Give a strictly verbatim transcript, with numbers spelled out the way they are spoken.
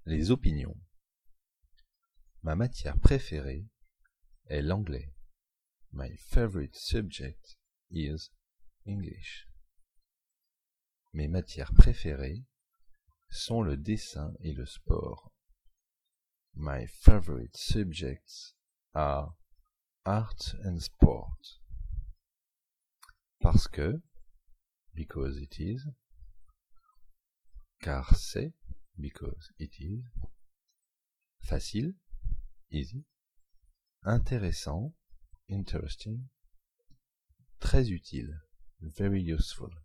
Les opinions. Ma matière préférée est l'anglais. My favorite subject is English. Mes matières préférées sont le dessin et le sport. My favorite subjects are art and sport. Parce que, because it is, car c'est, because it is, facile, easy, intéressant, interesting, très utile, very useful.